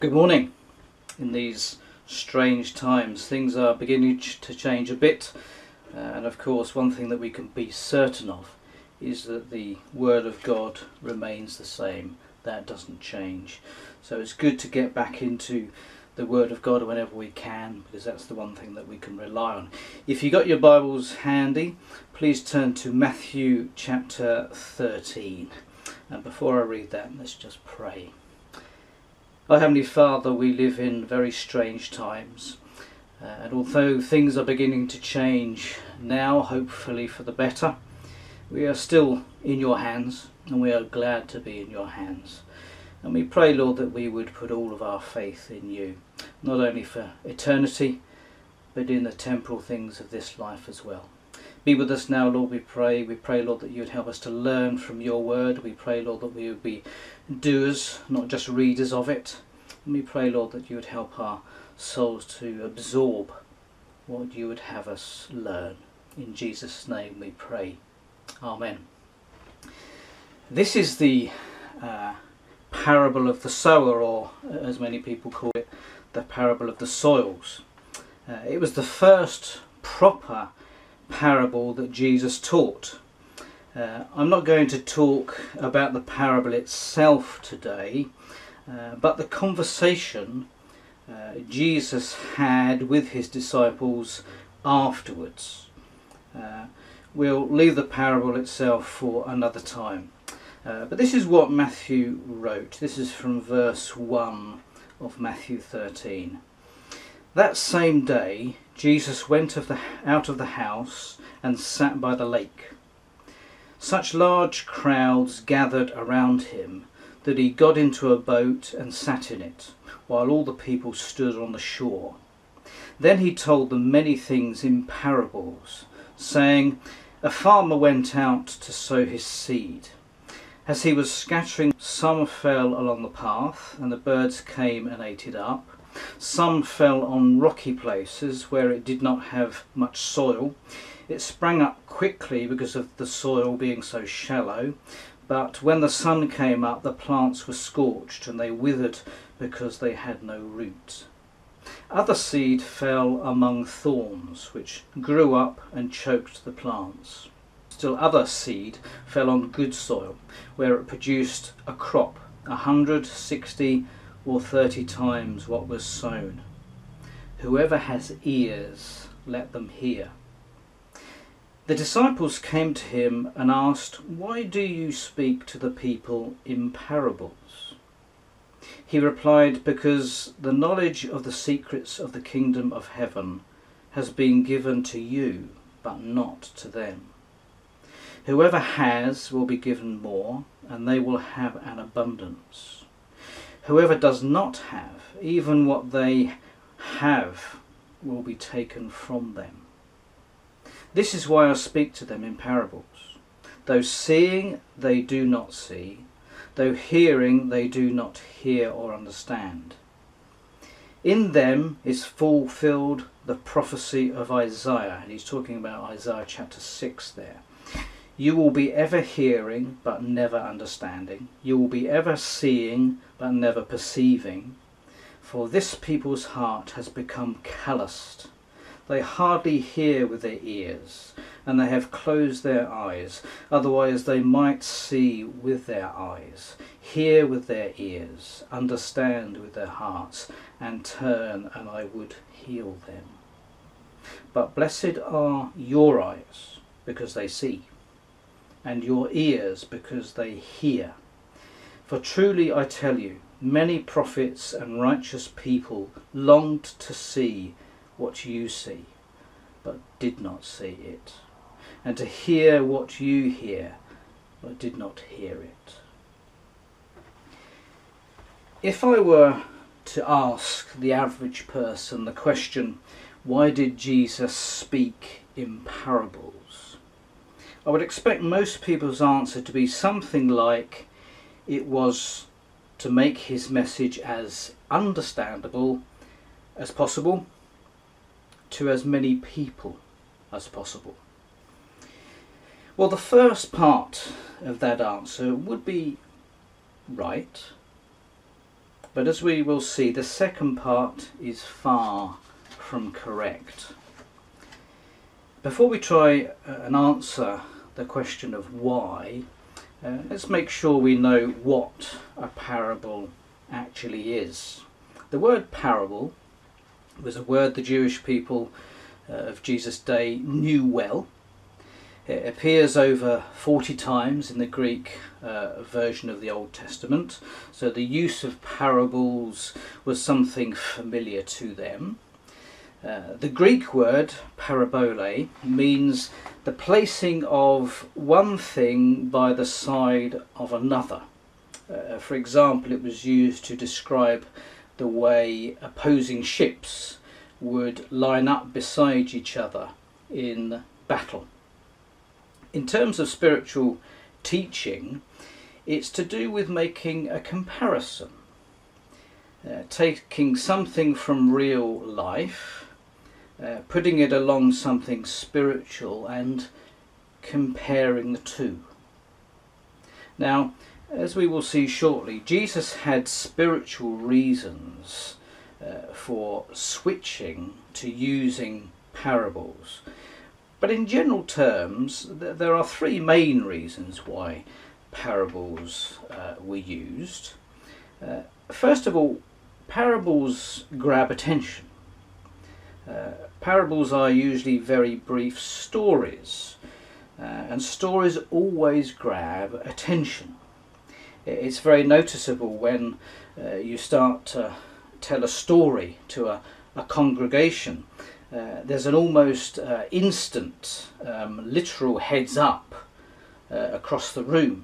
Good morning. In these strange times, things are beginning to change a bit, and of course one thing that we can be certain of is that the Word of God remains the same. That doesn't change. So it's good to get back into the Word of God whenever we can, because that's the one thing that we can rely on. If you got your Bibles handy, please turn to Matthew chapter 13. And before I read that, let's just pray. Our Heavenly Father, we live in very strange times, and although things are beginning to change now, hopefully for the better, we are still in your hands, and we are glad to be in your hands. And we pray, Lord, that we would put all of our faith in you, not only for eternity, but in the temporal things of this life as well. Be with us now, Lord, we pray. We pray, Lord, that you would help us to learn from your word. We pray, Lord, that we would be doers, not just readers of it. And we pray, Lord, that you would help our souls to absorb what you would have us learn. In Jesus' name we pray. Amen. This is the parable of the sower, or as many people call it, the parable of the soils. It was the first proper parable that Jesus taught. I'm not going to talk about the parable itself today, but the conversation Jesus had with his disciples afterwards. We'll leave the parable itself for another time. But this is what Matthew wrote. This is from verse 1 of Matthew 13. That same day, Jesus went out of the house and sat by the lake. Such large crowds gathered around him that he got into a boat and sat in it, while all the people stood on the shore. Then he told them many things in parables, saying, a farmer went out to sow his seed. As he was scattering, some fell along the path, and the birds came and ate it up. Some fell on rocky places where it did not have much soil. It sprang up quickly because of the soil being so shallow, but when the sun came up, the plants were scorched and they withered because they had no root. Other seed fell among thorns, which grew up and choked the plants. Still other seed fell on good soil, where it produced a crop, 100, 60, or 30 times what was sown. Whoever has ears, let them hear. The disciples came to him and asked, why do you speak to the people in parables? He replied, because the knowledge of the secrets of the kingdom of heaven has been given to you, but not to them. Whoever has will be given more, and they will have an abundance. Whoever does not have, even what they have will be taken from them. This is why I speak to them in parables. Though seeing, they do not see. Though hearing, they do not hear or understand. In them is fulfilled the prophecy of Isaiah. And he's talking about Isaiah chapter 6 there. You will be ever hearing, but never understanding. You will be ever seeing, but never perceiving. For this people's heart has become calloused. They hardly hear with their ears, and they have closed their eyes. Otherwise they might see with their eyes, hear with their ears, understand with their hearts, and turn, and I would heal them. But blessed are your eyes, because they see, and your ears because they hear. For truly I tell you, many prophets and righteous people longed to see what you see, but did not see it, and to hear what you hear, but did not hear it. If I were to ask the average person the question, why did Jesus speak in parables? I would expect most people's answer to be something like, it was to make his message as understandable as possible to as many people as possible. Well, the first part of that answer would be right. But as we will see, the second part is far from correct. Before we try and answer the question of why, let's make sure we know what a parable actually is. The word parable was a word the Jewish people of Jesus' day knew well. It appears over 40 times in the Greek version of the Old Testament, so the use of parables was something familiar to them. The Greek word parabole means the placing of one thing by the side of another. For example, it was used to describe the way opposing ships would line up beside each other in battle. In terms of spiritual teaching, it's to do with making a comparison, taking something from real life, putting it along something spiritual and comparing the two. Now, as we will see shortly, Jesus had spiritual reasons for switching to using parables. But in general terms, there are three main reasons why parables were used. First of all, parables grab attention. Parables are usually very brief stories, and stories always grab attention. It's very noticeable when you start to tell a story to a congregation. There's an almost instant literal heads up across the room.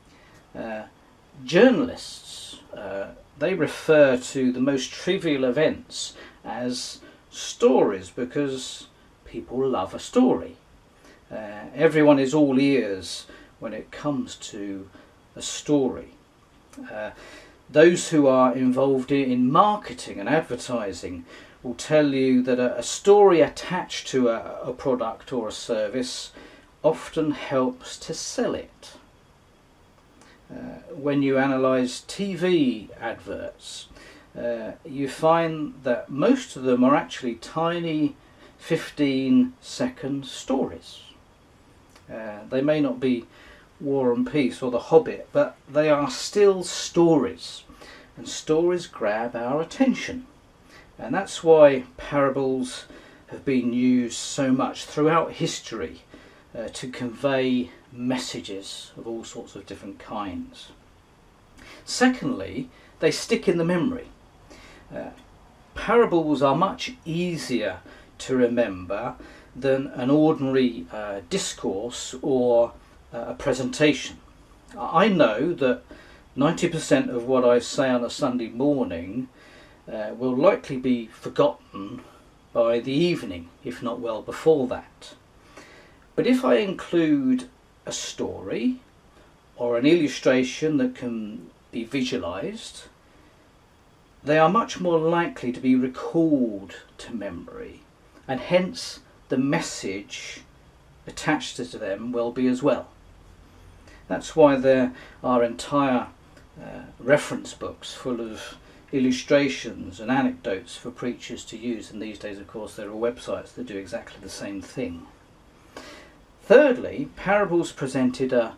Journalists, they refer to the most trivial events as stories because people love a story. Everyone is all ears when it comes to a story. Those who are involved in marketing and advertising will tell you that a story attached to a product or a service often helps to sell it. When you analyse TV adverts, you find that most of them are actually tiny 15-second stories. They may not be War and Peace or The Hobbit, but they are still stories, and stories grab our attention. And that's why parables have been used so much throughout history to convey messages of all sorts of different kinds. Secondly, they stick in the memory. Parables are much easier to remember than an ordinary discourse or a presentation. I know that 90% of what I say on a Sunday morning will likely be forgotten by the evening, if not well before that. But if I include a story or an illustration that can be visualised, they are much more likely to be recalled to memory, and hence the message attached to them will be as well. That's why there are entire reference books full of illustrations and anecdotes for preachers to use, and these days of course there are websites that do exactly the same thing. Thirdly, parables presented a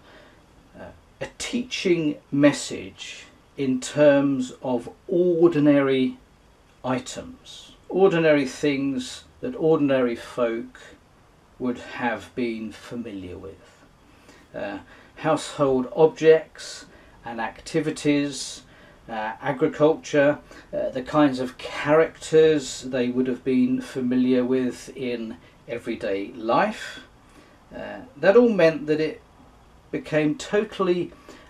teaching message in terms of ordinary items, ordinary things that ordinary folk would have been familiar with. Household objects and activities, agriculture, the kinds of characters they would have been familiar with in everyday life. That all meant that it became totally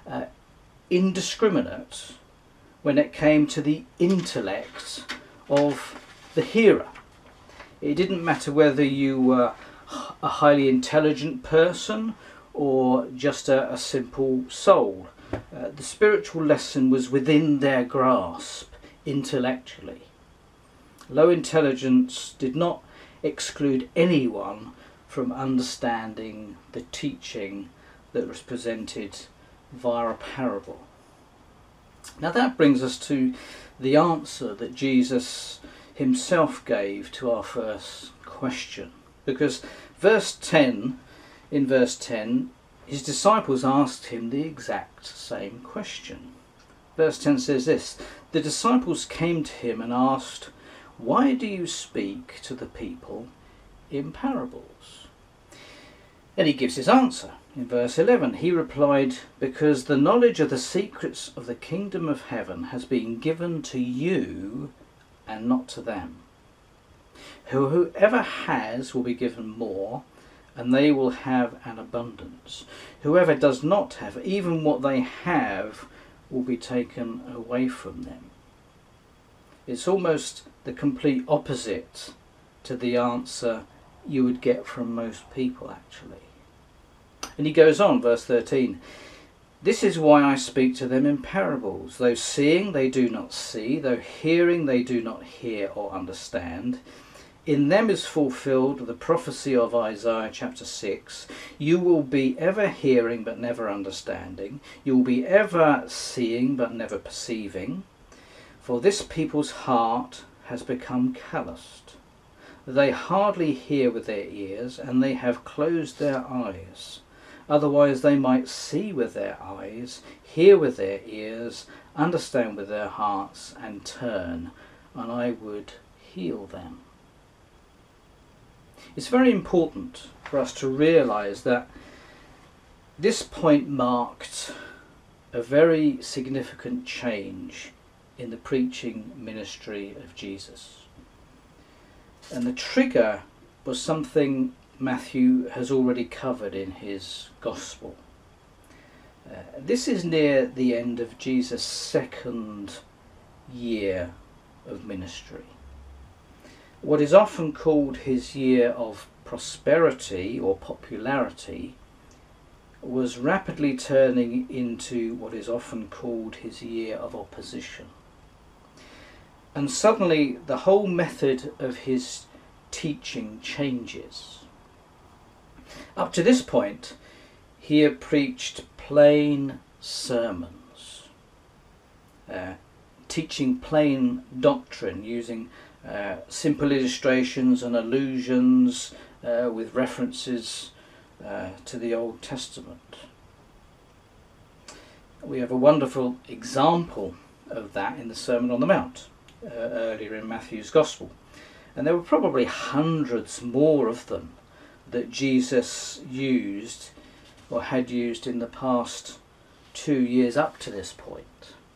indiscriminate when it came to the intellect of the hearer. It didn't matter whether you were a highly intelligent person or just a simple soul. The spiritual lesson was within their grasp intellectually. Low intelligence did not exclude anyone from understanding the teaching that was presented via a parable. Now that brings us to the answer that Jesus himself gave to our first question. Because in verse 10, his disciples asked him the exact same question. Verse 10 says this: "The disciples came to him and asked, 'Why do you speak to the people in parables?'" And he gives his answer. In verse 11, he replied, "Because the knowledge of the secrets of the kingdom of heaven has been given to you and not to them. Whoever has will be given more, and they will have an abundance. Whoever does not have, even what they have will be taken away from them." It's almost the complete opposite to the answer you would get from most people, actually. And he goes on, verse 13, "This is why I speak to them in parables. Though seeing they do not see, though hearing they do not hear or understand. In them is fulfilled the prophecy of Isaiah chapter 6. You will be ever hearing but never understanding. You will be ever seeing but never perceiving. For this people's heart has become calloused. They hardly hear with their ears, and they have closed their eyes. Otherwise they might see with their eyes, hear with their ears, understand with their hearts, and turn, and I would heal them." It's very important for us to realise that this point marked a very significant change in the preaching ministry of Jesus. And the trigger was something Matthew has already covered in his Gospel. This is near the end of Jesus' second year of ministry. What is often called his year of prosperity or popularity was rapidly turning into what is often called his year of opposition. And suddenly the whole method of his teaching changes. Up to this point, he had preached plain sermons, teaching plain doctrine, using simple illustrations and allusions with references to the Old Testament. We have a wonderful example of that in the Sermon on the Mount earlier in Matthew's Gospel. And there were probably hundreds more of them that Jesus used or had used in the past 2 years up to this point.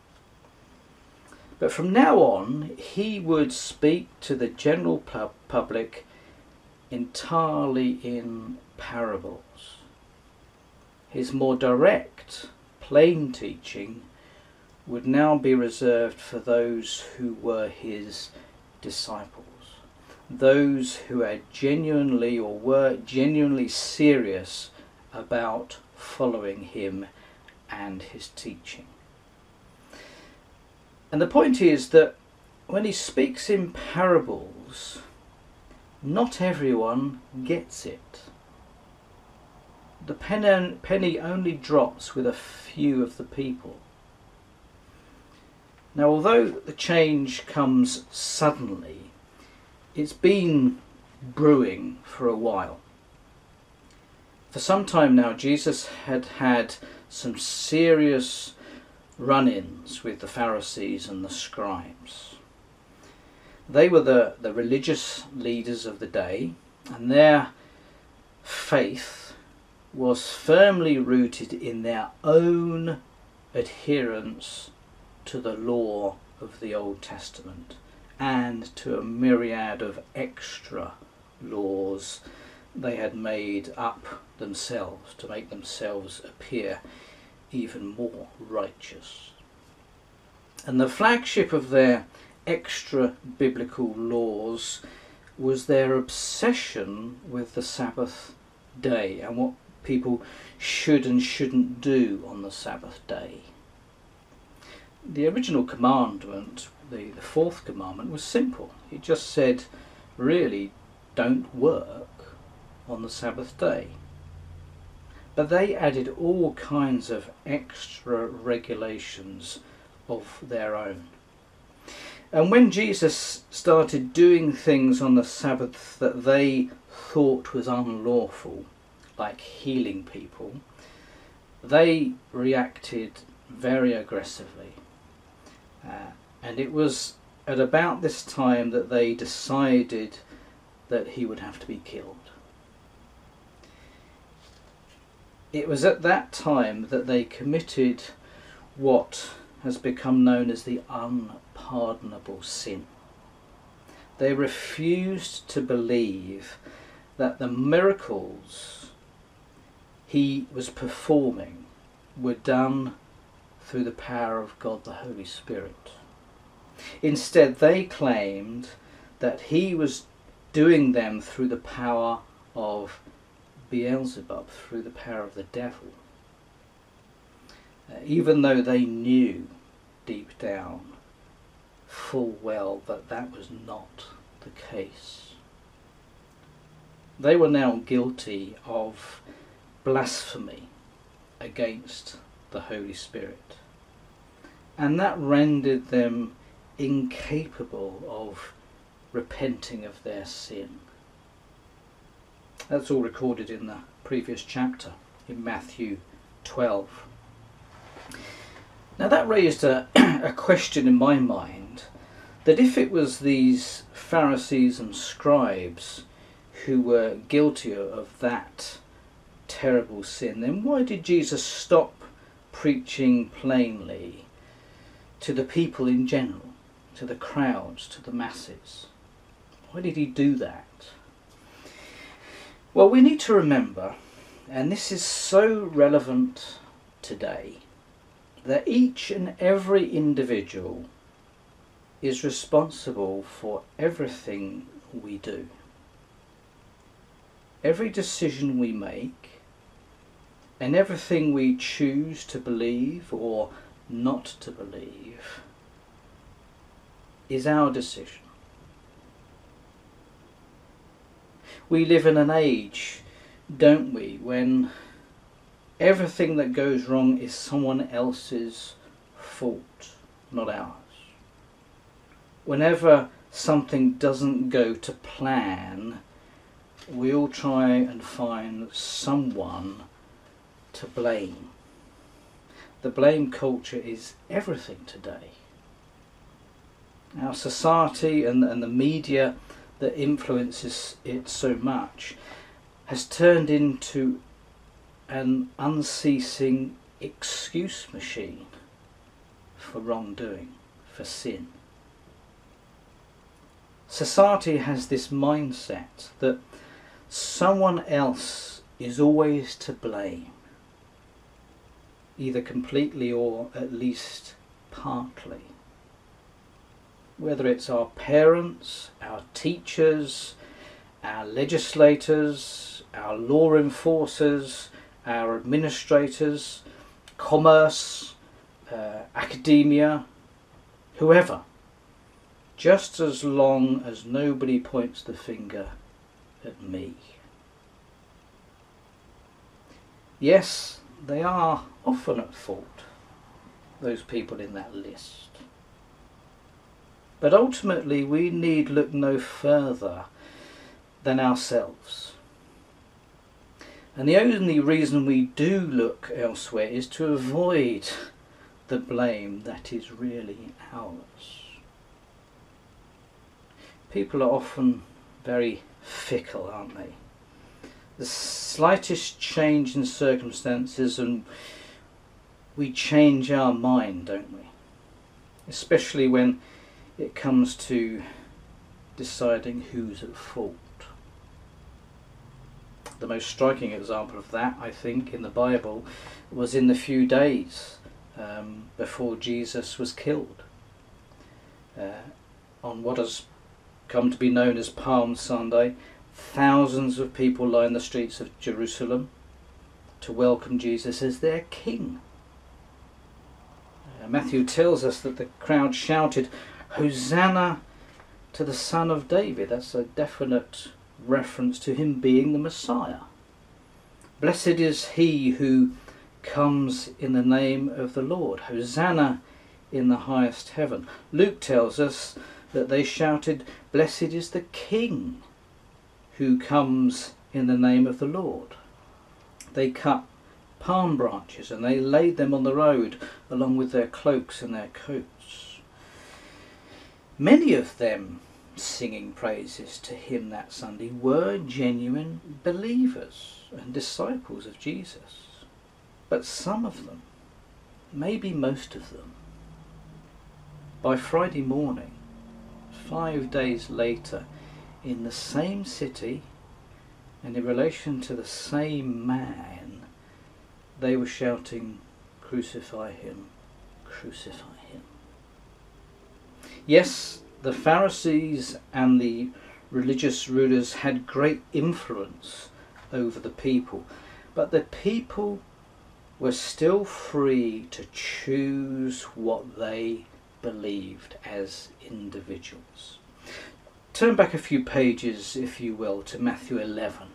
But from now on, he would speak to the general public entirely in parables. His more direct, plain teaching would now be reserved for those who were his disciples, those who had genuinely or were genuinely serious about following him and his teaching. And the point is that when he speaks in parables, not everyone gets it. The penny only drops with a few of the people. Now, although the change comes suddenly, it's been brewing for a while. For some time now, Jesus had had some serious run-ins with the Pharisees and the scribes. They were the religious leaders of the day, and their faith was firmly rooted in their own adherence to the law of the Old Testament and to a myriad of extra laws they had made up themselves to make themselves appear even more righteous. And the flagship of their extra biblical laws was their obsession with the Sabbath day and what people should and shouldn't do on the Sabbath day. The original commandment, the fourth commandment, was simple. It just said, really, don't work on the Sabbath day. But they added all kinds of extra regulations of their own. And when Jesus started doing things on the Sabbath that they thought was unlawful, like healing people, they reacted very aggressively. And it was at about this time that they decided that he would have to be killed. It was at that time that they committed what has become known as the unpardonable sin. They refused to believe that the miracles he was performing were done through the power of God the Holy Spirit. Instead, they claimed that he was doing them through the power of Beelzebub, through the power of the devil. Even though they knew deep down full well that that was not the case. They were now guilty of blasphemy against the Holy Spirit, and that rendered them incapable of repenting of their sin. That's all recorded in the previous chapter, in Matthew 12. Now that raised a question in my mind, that if it was these Pharisees and scribes who were guilty of that terrible sin, then why did Jesus stop preaching plainly to the people in general, to the crowds, to the masses? Why did he do that? Well, we need to remember, and this is so relevant today, that each and every individual is responsible for everything we do. Every decision we make, and everything we choose to believe or not to believe, is our decision. We live in an age, don't we, when everything that goes wrong is someone else's fault, not ours. Whenever something doesn't go to plan, we all try and find someone to blame. The blame culture is everything today. Our society and the media that influences it so much has turned into an unceasing excuse machine for wrongdoing, for sin. Society has this mindset that someone else is always to blame, either completely or at least partly. Whether it's our parents, our teachers, our legislators, our law enforcers, our administrators, commerce, academia, whoever, just as long as nobody points the finger at me. Yes, they are often at fault, those people in that list. But ultimately we need look no further than ourselves. And the only reason we do look elsewhere is to avoid the blame that is really ours. People are often very fickle, aren't they? The slightest change in circumstances and we change our mind, don't we? Especially when it comes to deciding who's at fault. The most striking example of that, I think, in the Bible was in the few days before Jesus was killed. On what has come to be known as Palm Sunday, thousands of people lined the streets of Jerusalem to welcome Jesus as their king. Matthew tells us that the crowd shouted, "Hosanna to the Son of David." That's a definite reference to him being the Messiah. Blessed is he who comes in the name of the Lord. Hosanna in the highest heaven. Luke tells us that they shouted, "Blessed is the King who comes in the name of the Lord." They cut palm branches and they laid them on the road along with their cloaks and their coats. Many of them singing praises to him that Sunday were genuine believers and disciples of Jesus. But some of them, maybe most of them, by Friday morning, 5 days later, in the same city and in relation to the same man, they were shouting, "Crucify him, crucify him." Yes, the Pharisees and the religious rulers had great influence over the people, but the people were still free to choose what they believed as individuals. Turn back a few pages, if you will, to Matthew 11.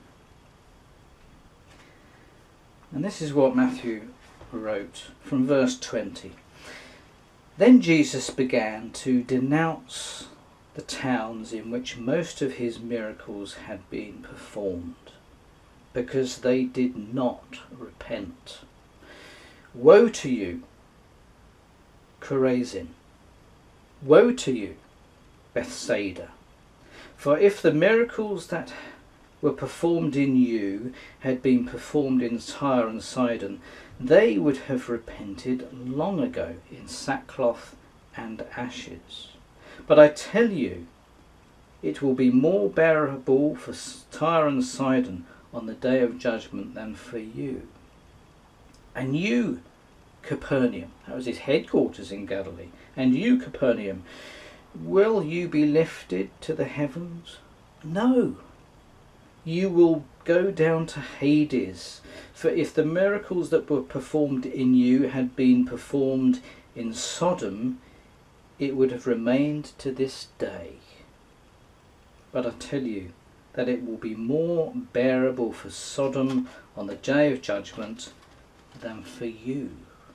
And this is what Matthew wrote from verse 20. "Then Jesus began to denounce the towns in which most of his miracles had been performed, because they did not repent. Woe to you, Chorazin! Woe to you, Bethsaida! For if the miracles that were performed in you had been performed in Tyre and Sidon, they would have repented long ago in sackcloth and ashes. But I tell you, it will be more bearable for Tyre and Sidon on the day of judgment than for you. And you, Capernaum," that was his headquarters in Galilee, "and you, Capernaum, will you be lifted to the heavens? No, you will go down to Hades. For if the miracles that were performed in you had been performed in Sodom, it would have remained to this day. But I tell you that it will be more bearable for Sodom on the day of judgment than for you."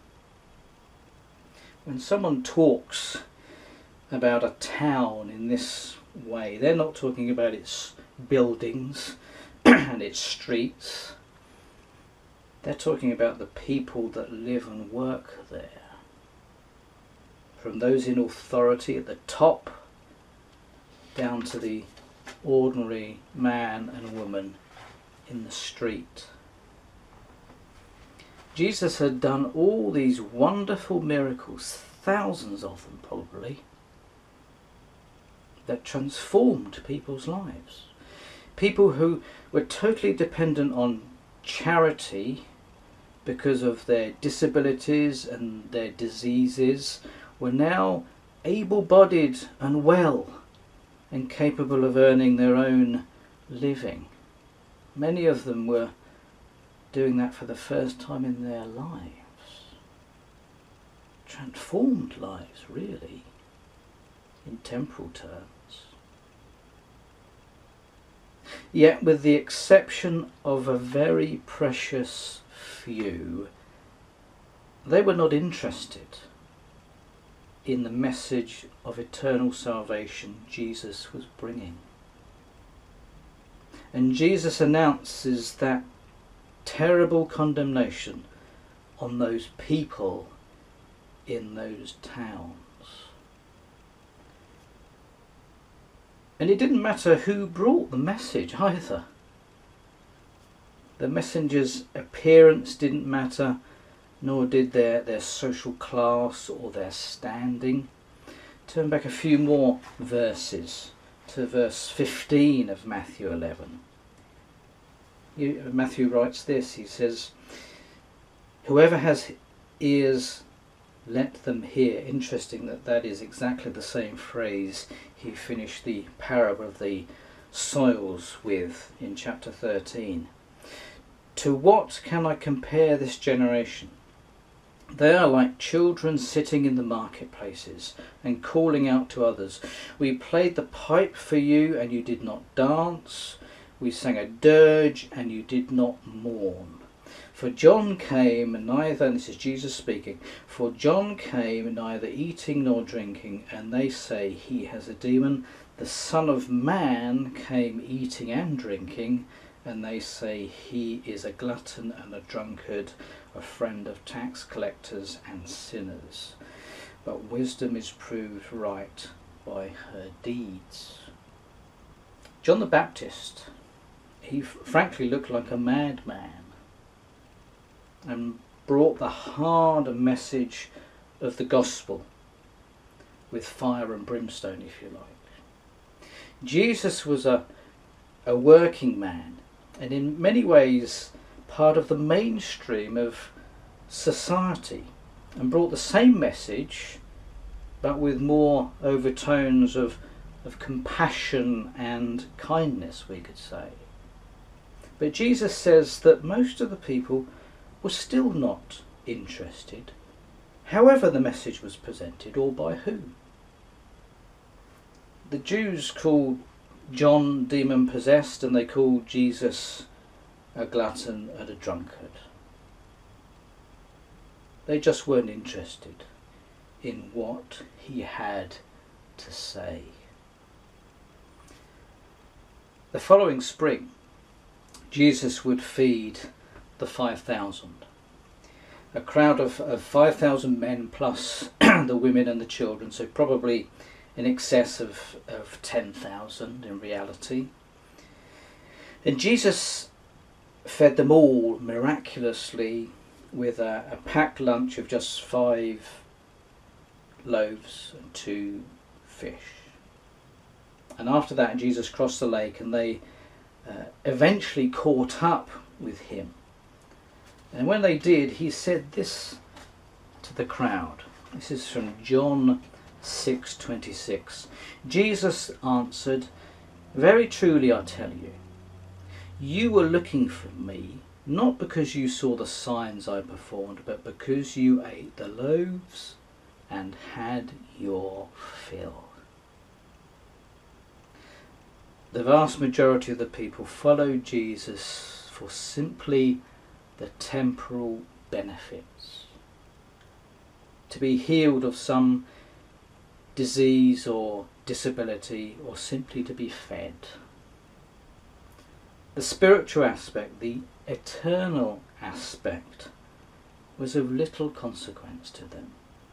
When someone talks about a town in this way, they're not talking about its buildings and its streets. They're talking about the people that live and work there. From those in authority at the top down to the ordinary man and woman in the street. Jesus had done all these wonderful miracles, thousands of them probably, that transformed people's lives. People who were totally dependent on charity because of their disabilities and their diseases were now able-bodied and well and capable of earning their own living. Many of them were doing that for the first time in their lives. Transformed lives, really, in temporal terms. Yet, with the exception of a very precious few, they were not interested in the message of eternal salvation Jesus was bringing. And Jesus announces that terrible condemnation on those people in those towns. And it didn't matter who brought the message either. The messenger's appearance didn't matter, nor did their social class or their standing. Turn back a few more verses to verse 15 of Matthew 11. Matthew writes this, he says, "Whoever has ears, let them hear." Interesting that is exactly the same phrase he finished the parable of the soils with in chapter 13. "To what can I compare this generation? They are like children sitting in the marketplaces and calling out to others, 'We played the pipe for you and you did not dance. We sang a dirge and you did not mourn.' For John came neither," and this is Jesus speaking, "for John came neither eating nor drinking, and they say he has a demon. The Son of Man came eating and drinking, and they say he is a glutton and a drunkard, a friend of tax collectors and sinners. But wisdom is proved right by her deeds." John the Baptist, he frankly looked like a madman and brought the hard message of the gospel with fire and brimstone, if you like. Jesus was a working man, and in many ways part of the mainstream of society, and brought the same message but with more overtones of compassion and kindness, we could say. But Jesus says that most of the people were still not interested, however the message was presented or by who. The Jews called John demon-possessed, and they called Jesus a glutton and a drunkard. They just weren't interested in what he had to say. The following spring, Jesus would feed the 5,000. A crowd of 5,000 men plus the women and the children, so probably in excess of 10,000 in reality. And Jesus fed them all miraculously with a packed lunch of just 5 loaves and 2 fish. And after that Jesus crossed the lake, and they eventually caught up with him. And when they did, he said this to the crowd. This is from John 6:26. Jesus answered, "Very truly I tell you, you were looking for me, not because you saw the signs I performed, but because you ate the loaves and had your fill." The vast majority of the people followed Jesus for simply the temporal benefits. To be healed of some disease or disability, or simply to be fed. The spiritual aspect, the eternal aspect, was of little consequence to them.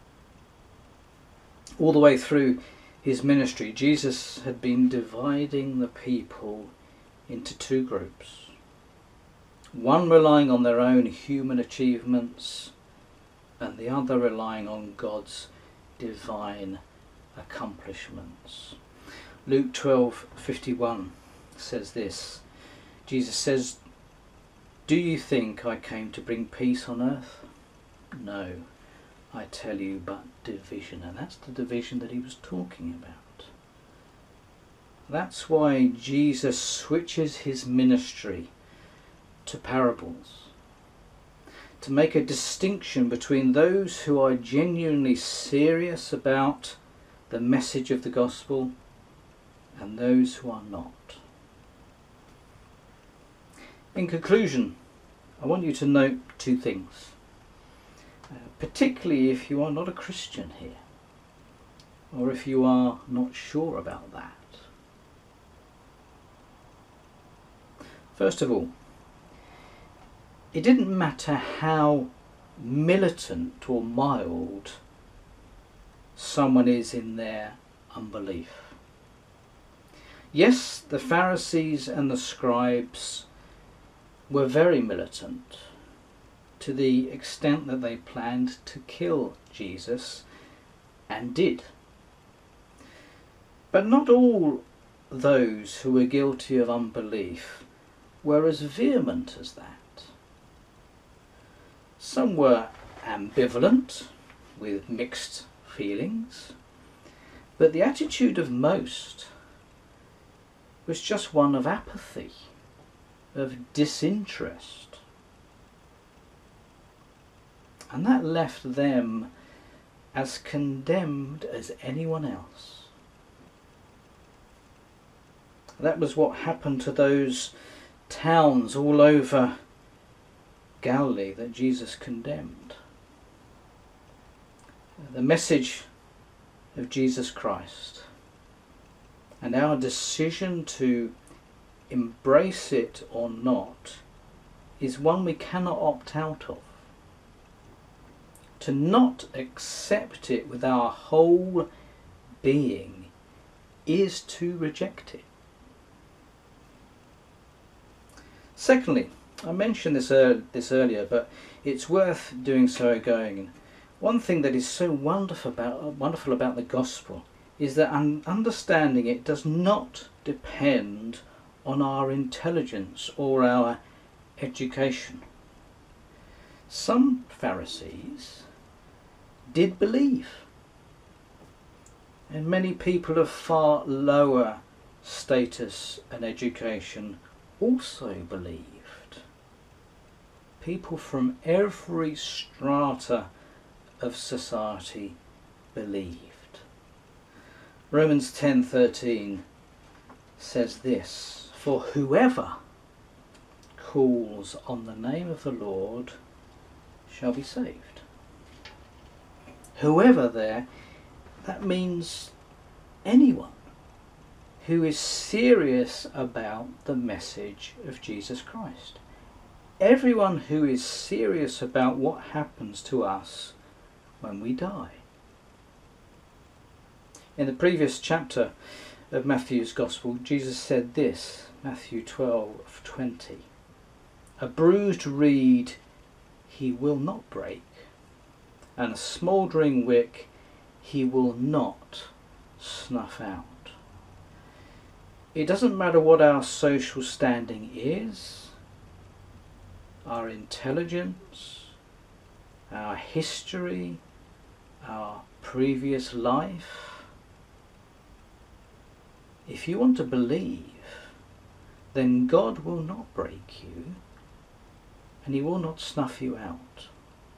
All the way through his ministry, Jesus had been dividing the people into 2 groups. One relying on their own human achievements, and the other relying on God's divine accomplishments. Luke 12:51 says this. Jesus says, "Do you think I came to bring peace on earth? No, I tell you, but division." And that's the division that he was talking about. That's why Jesus switches his ministry to parables, to make a distinction between those who are genuinely serious about the message of the gospel and those who are not. In conclusion, I want you to note 2 things, particularly if you are not a Christian here, or if you are not sure about that. First of all, it didn't matter how militant or mild someone is in their unbelief. Yes, the Pharisees and the scribes were very militant, to the extent that they planned to kill Jesus, and did. But not all those who were guilty of unbelief were as vehement as that. Some were ambivalent, with mixed feelings, but the attitude of most was just one of apathy, of disinterest. And that left them as condemned as anyone else. That was what happened to those towns all over Galilee that Jesus condemned. The message of Jesus Christ and our decision to embrace it or not is one we cannot opt out of. To not accept it with our whole being is to reject it. Secondly, I mentioned this earlier, but it's worth doing so again. One thing that is so wonderful about the gospel is that understanding it does not depend on our intelligence or our education. Some Pharisees did believe, and many people of far lower status and education also believed. People from every strata of society believed. Romans 10:13 says this, "For whoever calls on the name of the Lord shall be saved." Whoever there, that means anyone who is serious about the message of Jesus Christ. Everyone who is serious about what happens to us when we die. In the previous chapter of Matthew's Gospel, Jesus said this, Matthew 12:20, "A bruised reed he will not break, and a smouldering wick he will not snuff out." It doesn't matter what our social standing is, our intelligence, our history, our previous life. If you want to believe, then God will not break you, and he will not snuff you out.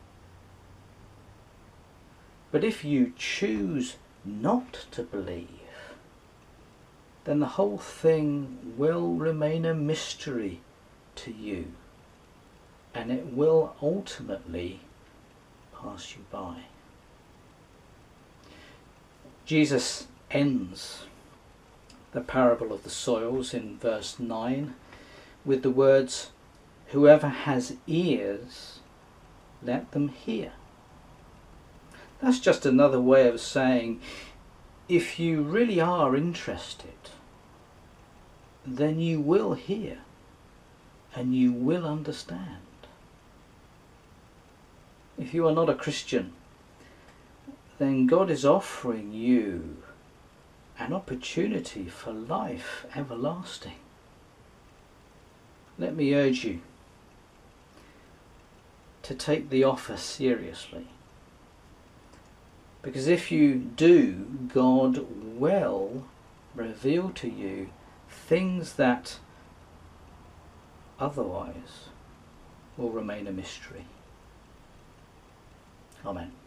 But if you choose not to believe, then the whole thing will remain a mystery to you, and it will ultimately pass you by. Jesus ends the parable of the soils in verse 9 with the words, "Whoever has ears, let them hear." That's just another way of saying, if you really are interested, then you will hear and you will understand. If you are not a Christian, then God is offering you an opportunity for life everlasting. Let me urge you to take the offer seriously. Because if you do, God will reveal to you things that otherwise will remain a mystery. Amen.